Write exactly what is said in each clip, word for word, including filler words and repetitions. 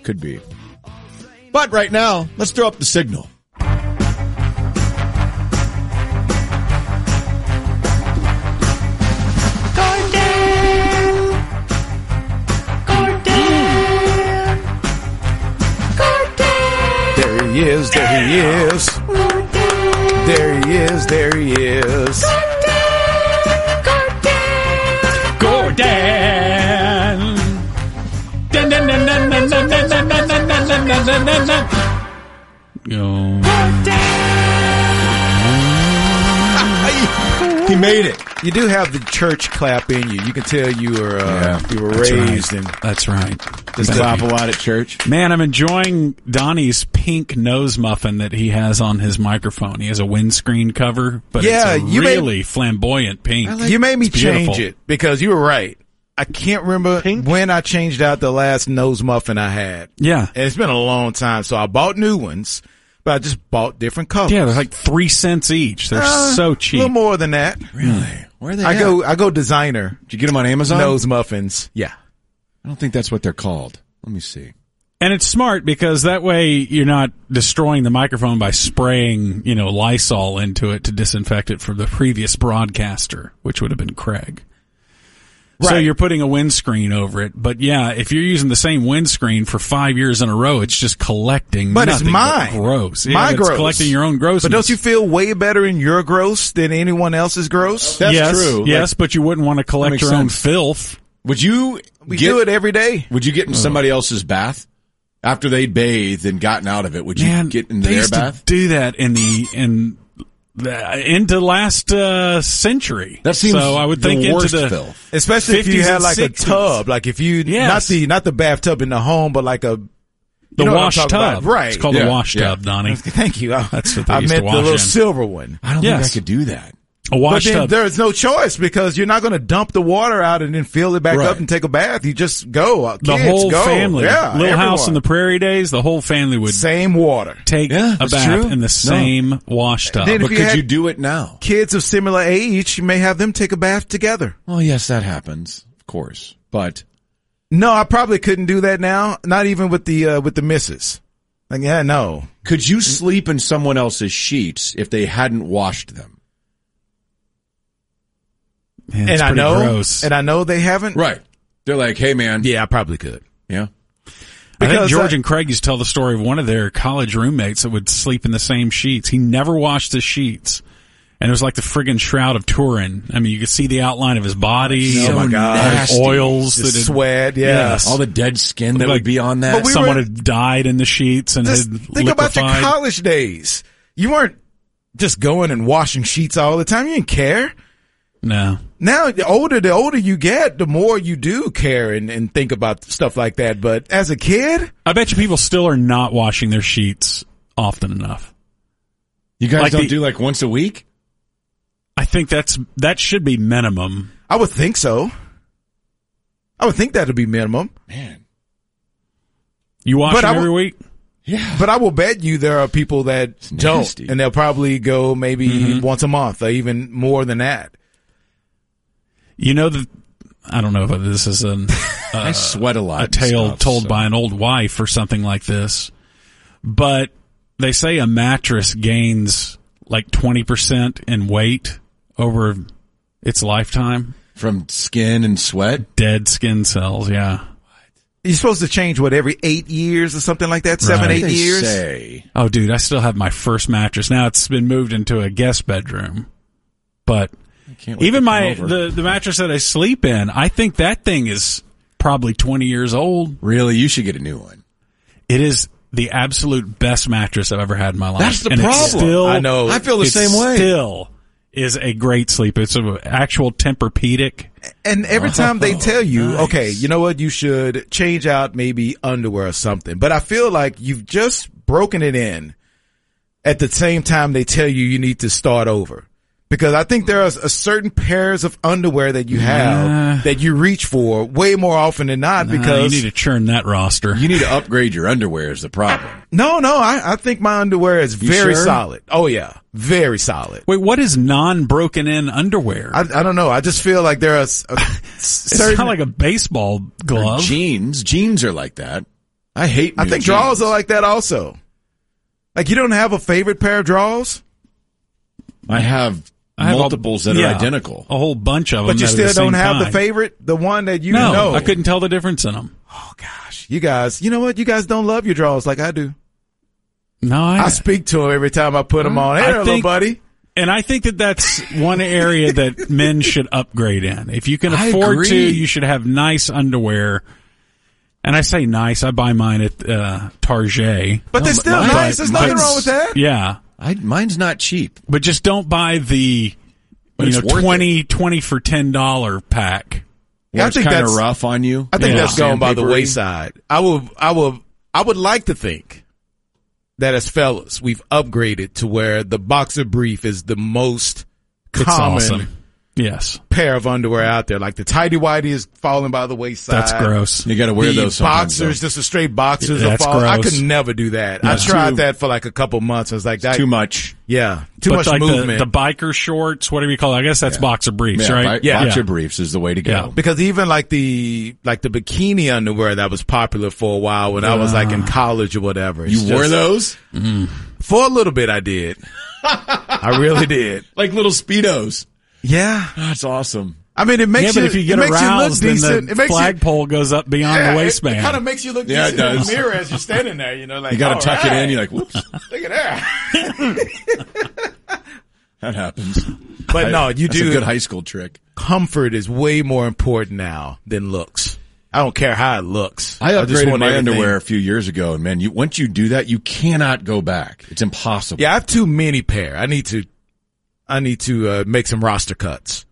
Could be. But right now, let's throw up the signal. There he is, there he is. There he is, there he is. Gordon! Dun, dun, dun, dun, dun, dun, dun, dun, dun, dun, dun, dun, dun, dun. Go. He made it. You do have the church clap in you. You can tell you were uh, Yeah, you were That's raised right. and That's right. just Clap a lot at church. Man, I'm enjoying Donnie's pink nose muffin that he has on his microphone. He has a windscreen cover, but Yeah, it's a you made- really flamboyant pink. you made me It's beautiful. change it because you were right. I can't remember Pink? when I changed out the last nose muffin I had. Yeah. And it's been a long time, so I bought new ones, but I just bought different colors. Yeah, they're like three cents each. They're Uh, so A cheap. little more than that. Really? Where are they I at? go I go designer Did you get them on Amazon? nose muffins. Yeah. I don't think that's what they're called. Let me see. And it's smart because that way you're not destroying the microphone by spraying, you know, Lysol into it to disinfect it for the previous broadcaster, which would have been Craig. So Right. you're putting a windscreen over it. But yeah, if you're using the same windscreen for five years in a row, it's just collecting But it's nothing mine. but gross. Yeah, My it's gross. collecting your own gross. But don't you feel way better in your gross than anyone else's gross? That's yes, true. Yes, but you wouldn't want to collect makes your own sense. filth. Would you We get, do it every day. Would you get in somebody else's bath after they'd bathed and gotten out of it? Would you Man, get in they their used bath? to do that in the in the, into last uh, century. That seems so. I would the think into worst the filth. Especially if you fifties had and like sixties. a tub, like if you Yes. not the not the bathtub in the home, but like a the you know what I'm wash talking tub. about. Right? It's called Yeah, the wash yeah. tub, Donnie. Thank you. I, That's what they I used to meant wash the little in. silver one. I don't Yes. think I could do that. A wash But then tub. there's no choice because you're not going to dump the water out and then fill it back Right. up and take a bath. You just go. Uh, The Kids, whole go. family, Yeah, Little House everyone. in the Prairie days. The whole family would Same water. take Yeah, a that's bath true. in the No. same wash tub. Then- If But you could had- you do it now? Kids of similar age, you may have them take a bath together. Well, yes, that happens, of course. But No, I probably couldn't do that now. Not even with the uh, with the missus. Like, yeah, no. could you sleep in someone else's sheets if they hadn't washed them? Man, it's and I pretty know, gross. and I know they haven't. Right. They're like, hey, man. Yeah, I probably could. Yeah. I think because George I- and Craig used to tell the story of one of their college roommates that would sleep in the same sheets. He never washed his sheets. And it was like the friggin' Shroud of Turin. I mean, you could see the outline of his body. Oh, my God. all the nasty. Oils. The that had, sweat, yeah. Yes. All the dead skin that Like- would be on that. But we someone were- had died in the sheets and Just had think about your liquefied. college days. You weren't just going and washing sheets all the time. You didn't care. No. Now, the older the older you get, the more you do care and, and think about stuff like that. But as a kid, I bet you people still are not washing their sheets often enough. you guys like don't the- do like once a week? I think that's that should be minimum. I would think so. I would think that would be minimum. Man. You wash But them I every w- week? Yeah. But I will bet you there are people that don't, nasty. and they'll probably go maybe Mm-hmm. once a month or even more than that. You know that I don't know if this is an I sweat a lot. a and tale stuff, told so- by an old wife or something like this. But they say a mattress gains like twenty percent in weight over its lifetime. From skin and sweat? Dead skin cells, yeah. You're supposed to change what every eight years or something like that, seven, Right. eight They years. say. Oh, dude, I still have my first mattress. Now it's been moved into a guest bedroom. But Can't wait even to my come over. the, the mattress that I sleep in, I think that thing is probably twenty years old. Really, you should get a new one. It is the absolute best mattress I've ever had in my life. That's the and problem. It's still, I know. I feel the it same way. Still is a great sleep. It's an actual Tempur-Pedic. And every time they tell you, nice. okay, you know what, you should change out maybe underwear or something. But I feel like you've just broken it in at the same time they tell you you need to start over. Because I think there are a certain pairs of underwear that you have Nah. that you reach for way more often than not. Nah, because you need to churn that roster. You need to upgrade your underwear is the problem. no, no, I, I think my underwear is You very sure? solid. Oh yeah, very solid. Wait, what is non-broken in underwear? I, I don't know. I just feel like there are s- a it's certain not like a baseball Or glove. jeans. Jeans are like that. I hate new I think jeans. drawers are like that also. Like you don't have a favorite pair of drawers, I have I have multiples a, that yeah, are identical. A whole bunch of them. but you that are still the don't same have the kind. favorite, the one that you No, know. I couldn't tell the difference in them. Oh gosh, you guys, you know what? You guys don't love your drawers like I do. No, I, I speak to them every time I put them on. Hey I there, little think- buddy. and I think that that's one area that men should upgrade in. If you can I afford agree. to, you should have nice underwear. And I say nice. I buy mine at uh, Target. But No, they're still mine- nice. There's nothing Mine's- wrong with that. Yeah, I, mine's not cheap. but just don't buy the But you it's know worth twenty twenty for ten dollar pack. Yeah, I Where it's think kind of that's- rough on you. I think Yeah. that's going by the Sandpapery. wayside. I will, I will, I would like to think that as fellas, we've upgraded to where the boxer brief is the most It's common awesome. Yes, pair of underwear out there. Like the tighty whitey is falling by the wayside. that's gross. You got to wear The those sometimes, boxers, though. just the straight boxers, Yeah, are that's falling. I gross. could never do that. Yeah. I tried Too- that for like a couple months. I was like, that, Too much. yeah, too but much like movement. the, the biker shorts, whatever you call it. I guess that's boxer briefs, Yeah, right? bi- Yeah. boxer Yeah. briefs is the way to go. Yeah. Because even like the like the bikini underwear that was popular for a while when I was like in college or whatever. It's You wore just- those for a little bit. I did. I really did. like little Speedos. Yeah. That's awesome. I mean, it makes Yeah, but you. if you it get makes aroused, you then look decent. the It makes you. flagpole goes up beyond Yeah, the it- waistband. It, kind of makes you look Yeah, it decent in does. the mirror as you're standing there. You know, like You got all to tuck right. it in. You're like, whoops, Look at that. that happens. But no, you That's do. a good high school trick. Comfort is way more important now than looks. I don't care how it looks. I just upgraded want my everything. underwear a few years ago, and man, you once you do that, you cannot go back. It's impossible. Yeah, I have too many pair. I need to. I need to uh, make some roster cuts.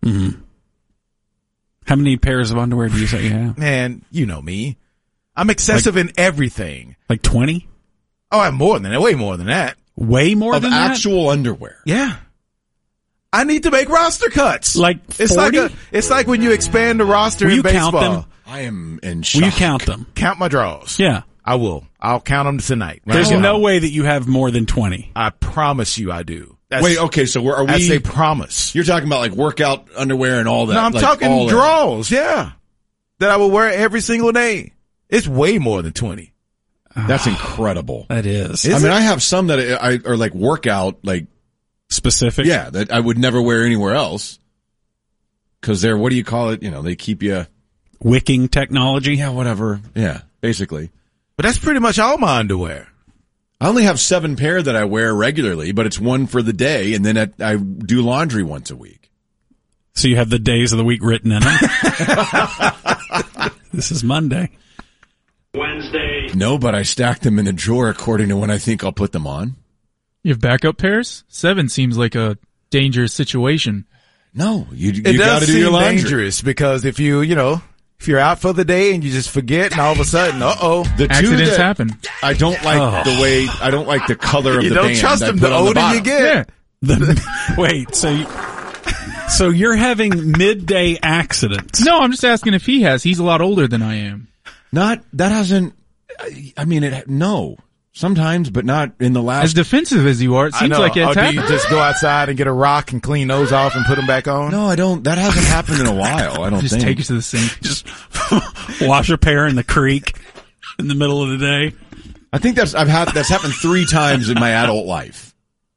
How many pairs of underwear do you say you have? Man, you know me. I'm excessive in everything. Like twenty? Oh, I have more than that. Way more than that. Way more Of than that? actual underwear. Yeah. I need to make roster cuts. Like it's like forty? a, it's like when you expand the roster Will in you count baseball. them? I am in shock. Will you count them? Count my draws. Yeah. I will. I'll count them tonight. Right There's now. no way that you have more than twenty. I promise you I do. That's, Wait, okay, so we're, are That's we? a promise. You're talking about like workout underwear and all that. No, I'm like talking all that. draws. Yeah. That I will wear every single day. It's way more than twenty. That's incredible. That is. Is I mean, it? I have some that I, I are like workout, like Specific. yeah, that I would never wear anywhere else. Because they're, what do you call it? You know, they keep you. Wicking technology. Yeah, whatever. Yeah, basically. But that's pretty much all my underwear. I only have seven pair that I wear regularly, but it's one for the day, and then I, I do laundry once a week. So you have the days of the week written in them. This is Monday. Wednesday. No, but I stack them in a drawer according to when I think I'll put them on. You have backup pairs? Seven seems like a dangerous situation. No, you It you got does to do seem your laundry. dangerous because if you, you know, if you're out for the day and you just forget and all of a sudden, uh oh, The two Accidents that happen. I don't like Oh. the way I don't like the color of you the don't band trust I them. put The on older bottom. you get. Yeah. The, wait, so you, so you're having midday accidents. No, I'm just asking if he has. He's a lot older than I am. Not that hasn't. I- I mean, it no. Sometimes, but not in the As last. defensive as you are, it I seems know. like it's oh, do you happened. just go outside and get a rock and clean those off and put them back on? No, I don't. That hasn't happened in a while. I don't Just think. take it to the sink. Just wash a pair in the creek in the middle of the day. I think that's I've had that's happened three times in my adult life.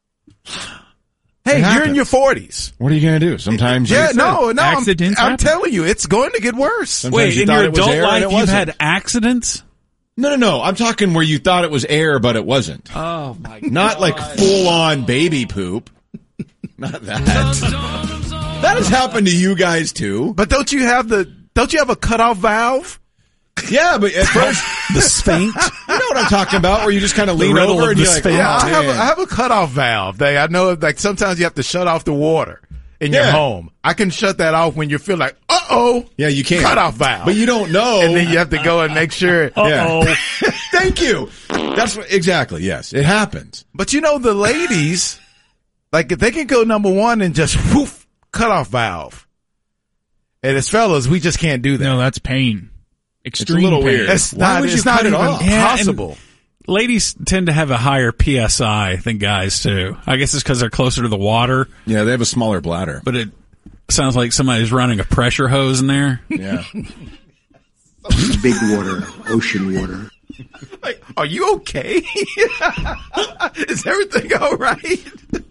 Hey, It you're in happens. your forties. What are you gonna do? Sometimes, Yeah, you, no, no. I'm, Accidents I'm happen. telling you, it's going to get worse. Sometimes Wait, you in thought your it was adult air and life, it you've wasn't. had accidents? No, no, no. I'm talking where you thought it was air, but it wasn't. Oh my god! Not like full on baby poop. Not that. That has happened to you guys too. But don't you have the? Don't you have a cutoff valve? Yeah, but at first, The sphinx. you know what I'm talking about, where you just kind of lean riddle over of and the you're like, sphinx. oh, Yeah, I have. A, man. I have a cutoff valve. They, I know. Like sometimes you have to shut off the water in your Yeah. home. I can shut that off when you feel like, uh oh. Yeah, you can't. Cutoff valve. But you don't know. And then you have to go and make sure. Uh-oh. Thank you. That's what, exactly. Yes, it happens. But you know, the ladies, like if they can go number one and just whoof, cutoff valve. And as fellas, we just can't do that. No, that's pain. Extreme little pain. weird. It's Why not. would you It's not cut it even off? Yeah, and- possible. Ladies tend to have a higher P S I than guys too. I guess it's because they're closer to the water, Yeah, they have a smaller bladder. but it sounds like somebody's running a pressure hose in there. Yeah. Big water, ocean water. Like, are you okay? Is everything all right?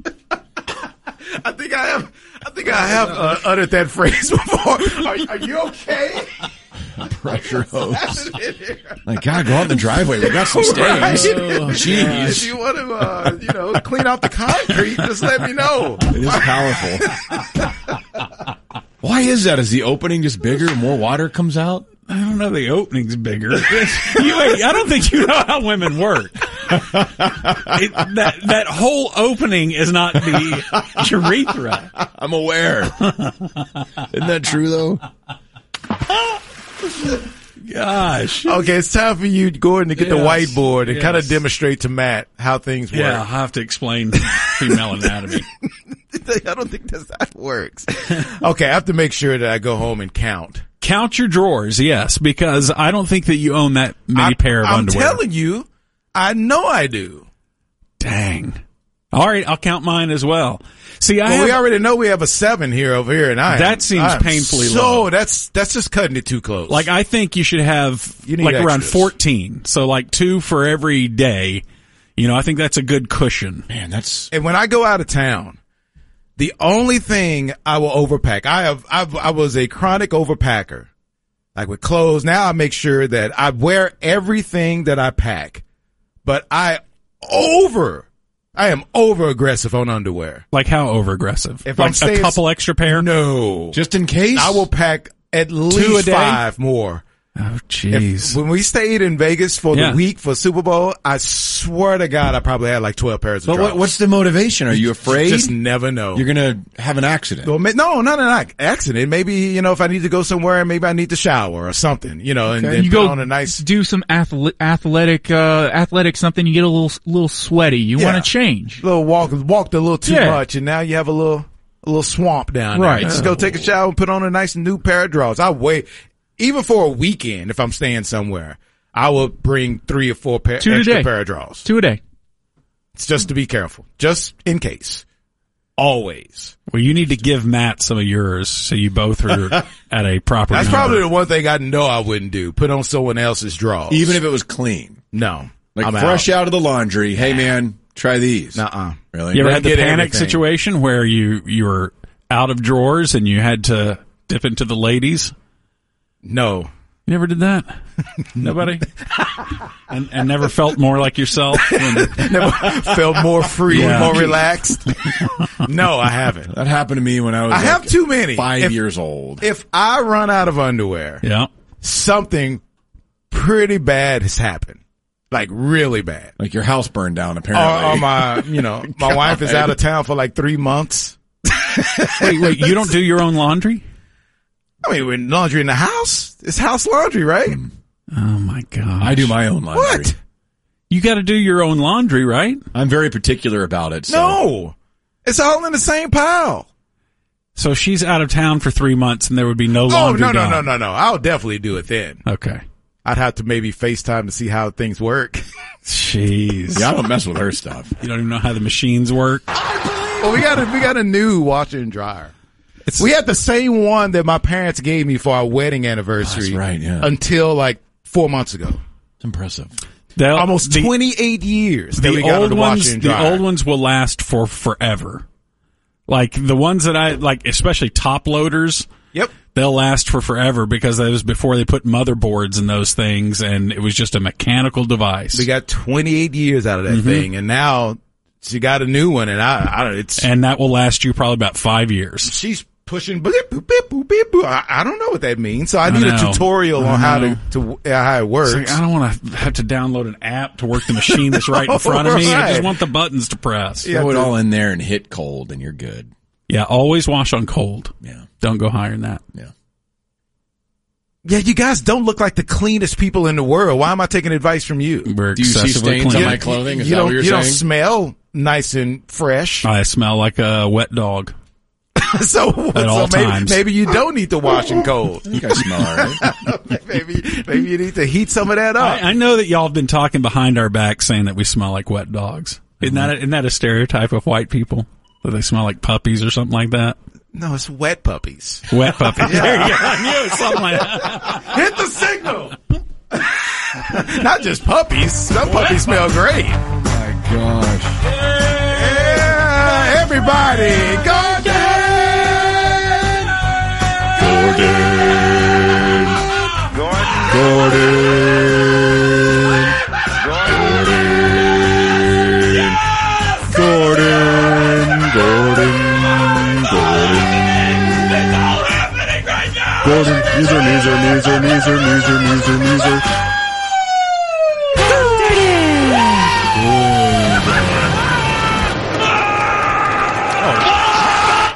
I think I have. I think I have uh, uttered that phrase before. Are, are you okay? Pressure hose. Like, God, go out in the driveway. We got some stains. Right? Oh, jeez. If you want to, uh, you know, clean out the concrete, just let me know. It is powerful. Why is that? Is the opening just bigger and more water comes out? I don't know. The opening's bigger. you, wait, I don't think you know how women work. It, that that whole opening is not the urethra. I'm aware. Isn't that true, though? Gosh. Okay, it's time for you, Gordon, to get the Yes. whiteboard and Yes. kind of demonstrate to Matt how things work. Yeah, I'll have to explain female anatomy. I don't think that's how it works. Okay, I have to make sure that I go home and count. Count your drawers, yes, because I don't think that you own that many I, pair of I'm underwear. telling you, I know I do. Dang. All right, I'll count mine as well. See, I Well, have, we already know we have a seven here over here, and I That am- seems I am painfully so, low. that's that's just cutting it too close. like I think you should have You need like around extras. fourteen. So like two for every day. You know, I think that's a good cushion. Man, that's and when I go out of town, the only thing I will overpack, I have, I've, I was a chronic overpacker. Like with clothes, now I make sure that I wear everything that I pack, but I over, I am over aggressive on underwear. Like how over aggressive? If like I'm staying- a couple extra pair? No, just in case. I will pack at a least day? five more. Oh, If- jeez. when we stayed in Vegas for Yeah. the week for Super Bowl, I swear to God, I probably had like twelve pairs of But what, drawers. what's the motivation? Are you afraid Just never know. you're gonna have an accident? Well, ma- no, not an ac- accident. Maybe, you know, if I need to go somewhere, maybe I need to shower or something, you know, and then you put go on a nice. do some athle- athletic, uh, athletic something. You get a little, little sweaty. You Yeah. want to change. Little walk, walked a little too Yeah. much, and now you have a little, a little swamp down there. Right. Just go take a shower and put on a nice new pair of drawers. I wait, even for a weekend, if I'm staying somewhere, I will bring three or four pair, Two a extra day. pair of drawers. Two a day. It's just to be careful, just in case. Always. Well, you need to give Matt some of yours so you both are at a proper That's number. probably the one thing I know I wouldn't do. Put on someone else's drawers. Even if it was clean, no, like I'm fresh out. of the laundry. Hey, man, try these. Nuh-uh. Really? You ever They had the get panic everything. situation where you, you were out of drawers and you had to dip into the ladies? No. You never did that? Nobody? and, and never felt more like yourself? When, Never felt more free, Yeah. more relaxed. No, I haven't. That happened to me when I was I like have too many. five If- years old. If I run out of underwear, yeah. something pretty bad has happened. Like really bad. Like your house burned down, Or, apparently. or my, you know, my wife is out of town for like three months. Wait, wait, you don't do your own laundry? I mean, with laundry in the house, it's house laundry, right? Oh my God. I do my own laundry. What? You got to do your own laundry, right? I'm very particular about it. So. No. It's all in the same pile. So she's out of town for three months and there would be no Oh, laundry no, no, done. no, no, no. I'll definitely do it then. Okay. I'd have to maybe FaceTime to see how things work. Jeez. Yeah, I don't mess with her stuff. You don't even know how the machines work. Well, we got a, we got a new washer and dryer. It's, We had the same one that my parents gave me for our wedding anniversary. That's right, yeah. Until like four months ago. It's impressive. they'll- Almost the, twenty-eight years that the we got on old the ones, washer and the dryer. old ones will last for forever. Like the ones that I like, especially top loaders, Yep. they'll last for forever because that was before they put motherboards in those things, and it was just a mechanical device. We got twenty-eight years out of that thing, and now she got a new one, and I, I don't. It's and that will last you probably about five years. she's pushing. Boop, boop, boop, boop, boop, boop. I, I don't know what that means, so I need a know. tutorial I on how know. to to uh, how it works. It's like, I don't want to have to download an app to work the machine that's right in front of me. I Right. just want the buttons to press. Yeah. Throw it to- all in there and hit cold, and you're good. Yeah, always wash on cold. Yeah, Don't go higher than that. yeah. Yeah, you guys don't look like the cleanest people in the world. Why am I taking advice from you? We're Do you see excessively stains on clean. my clothing? Is you that don't. what you're you don't saying? smell nice and fresh. I smell like a wet dog. so At so all maybe, times. maybe you don't need to wash and cold. You guys smell all right. maybe maybe you need to heat some of that up. I, I know that y'all have been talking behind our back saying that we smell like wet dogs. Isn't that a, isn't that a stereotype of white people? That they smell like puppies or something like that? No, it's wet puppies. Wet puppies. There you go. I knew it was something like that. Hit the signal. Not just puppies. Some puppies smell great. Oh my gosh. Yeah, everybody, Gordon! Gordon. Gordon. Gordon. Gordon. Gordon. Gordon. Gordon. User, user, user, user, user, user, user.